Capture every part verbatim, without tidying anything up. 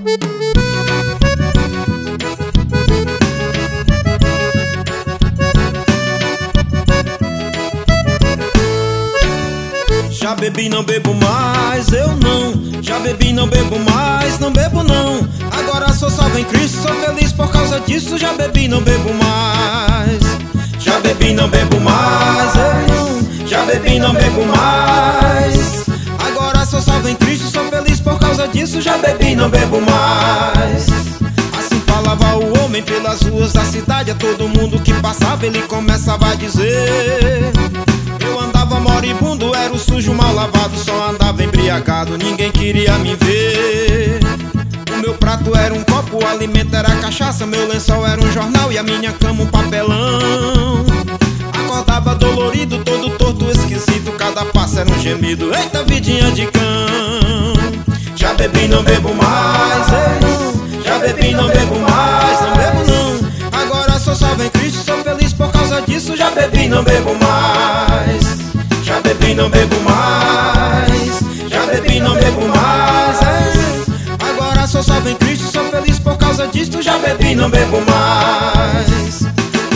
Já bebi, não bebo mais, eu não. Já bebi, não bebo mais, não bebo não. Agora sou salvo em Cristo, sou feliz por causa disso. Já bebi, não bebo mais. Já bebi, não bebo mais, eu não. Já bebi, não bebo mais. Agora sou salvo em Cristo, sou feliz por causa disso. Já bebi, não bebo mais. Assim falava o homem pelas ruas da cidade. A todo mundo que passava ele começava a dizer: eu andava moribundo, era o sujo mal lavado, só andava embriagado, ninguém queria me ver. O meu prato era um copo, o alimento era cachaça, meu lençol era um jornal e a minha cama um papelão. Acordava dolorido, todo torto, esquisito, cada passo era um gemido, eita vidinha de cão. Já bebi, não bebo mais, eu não. Já bebi, não bebo mais, não bebo não. Agora sou salvo em Cristo, sou feliz por causa disso. Já bebi, não bebo mais. Já bebi, não bebo mais. Já bebi, não bebo mais, é. Agora sou salvo em Cristo, sou feliz por causa disso. Já bebi, não bebo mais.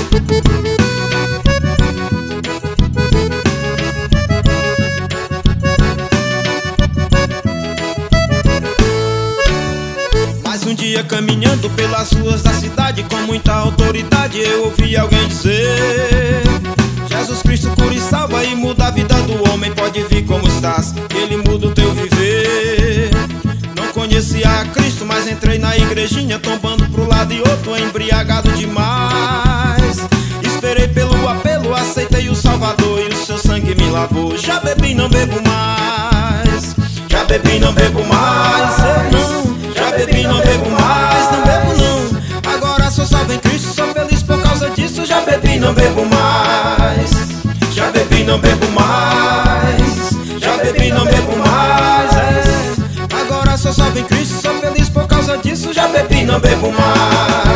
Mas um dia caminhando pelas ruas da cidade, com muita autoridade eu ouvi alguém dizer: Jesus Cristo cura e salva e muda a vida do homem. Pode vir como estás, que Ele muda o teu viver. Não conhecia a Cristo, mas entrei na igrejinha, tombando pro lado e outro, embriagado demais. Esperei pelo apelo, aceitei o Salvador e o seu sangue me lavou. Já bebi, não bebo mais. Já bebi, não bebo mais, eu não. Já bebi, não bebo mais, não bebo não. Agora sou salvo em Cristo, sou feliz por causa disso. Já bebi, não bebo mais. Já bebi, não bebo mais. Já bebi, não bebo mais, é. Agora sou salvo em Cristo, sou feliz por causa disso. Já bebi, não bebo mais.